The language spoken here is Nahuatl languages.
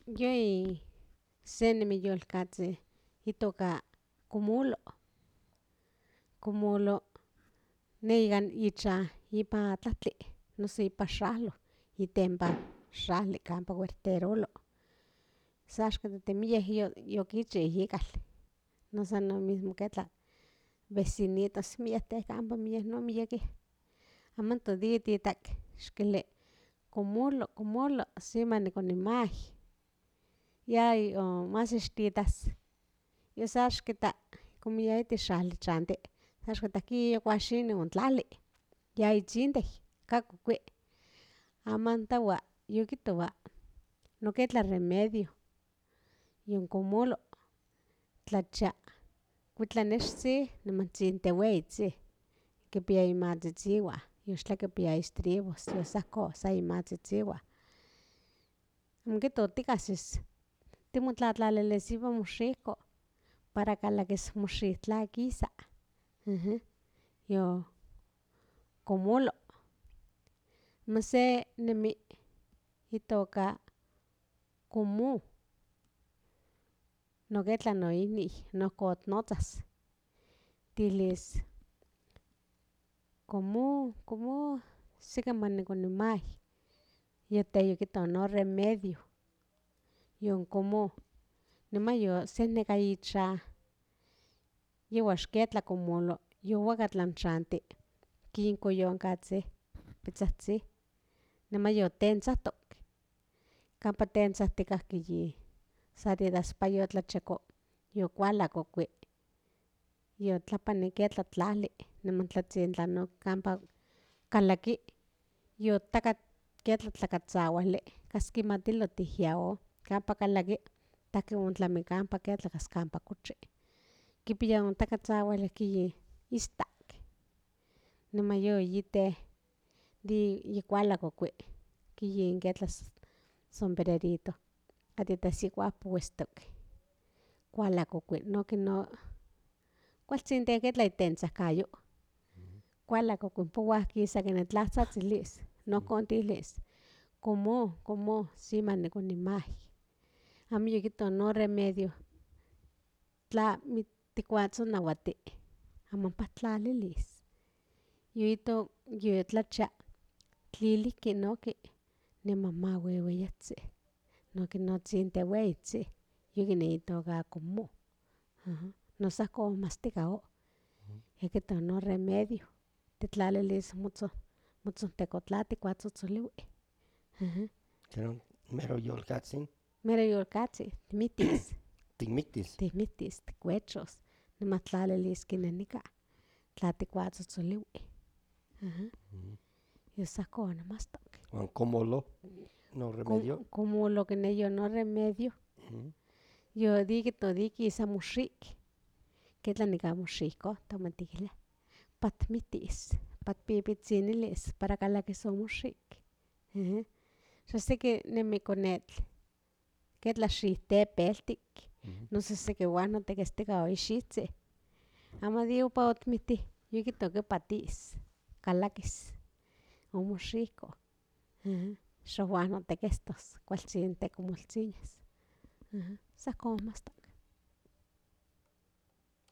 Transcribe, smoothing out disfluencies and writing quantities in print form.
Yoi senimi yolkatzi itoka kumulo neigan icha ipa tlatli noso ipa xajlo itempa xajli kampa huerterolo saxka titimiye yokichi yikal noso no mismo ketla vecinitos miete kampa no miekeh amo toditik xkili kumulo sima nikonimay mas ixtitas yos axkita como ya itih xajli chanti axkita kiyekuaxini ontlali ya itzintih ka kukui aman taua yokitoua noketla remedio yon kumulo tlachia kuitlanextzi nimantzin tehueitzi kipia imatzitzihua yos tla kipia estribos yos ako sa imatzitzihua amo kito tikajsis timotlatlalilis ipa moxihko para kalakis moxihtla kisa yo kumulo mose nemi itoka kumu noketla noini nokotnotzas tilis kumu sekama nikonimay yoteyokito no remedio yon kumu niman se neka icha yehuan xketla kumulo youakatl chanti kinkoyonkatzi pitzajtzi niman yotentzatok kampa tentzajtika sa de daspa tlachako yokuala kukui yotlapani ketla tlali niman tlatzintla kampa kalaki yotakat ketla tlakatzahuali kas kimatilo tihyao kampa kalaki taki ontlami kampa ketla kas kampa kochi kipia ontakatzahuali istak niman yoite yikuala kukui kiyin ketla sombrerito katitasihua puestok kuala kukui noki no kualtzin teketla itentzakayo kuala kukui puahua kisa keni tlatzatzilis nokontilis kumu sima nikonimay amo yokito no remedio tla tikuatzo nahuati ompa tlalilis yoito yotlachia tliliki noki niman mahuehueyatzi noki notzin tehueitzi yokini itoka kumu noso ako mastika o yokito no remedio titlalilis motzontekotla tikuatzotzolihui mero yolkatsin timitis tikuechos niman tlalilis kinenika tla tikuatzotzolihui yos ako nimastok huan kumulo no remedio kumulo kineyo no remedio yodikito kisa moxik ketla nika moxiko amo tikilia patmitis patpipitzinilis para kalakis omoxik san seki nemi konetl ketla xitepeltik noso seki huajnotekestika o ixitzi amo de ompa otmiti yokito kipatis kalakis omoxiko xohuajnotekestos kualtzin tekomoltzinis san ako mastok.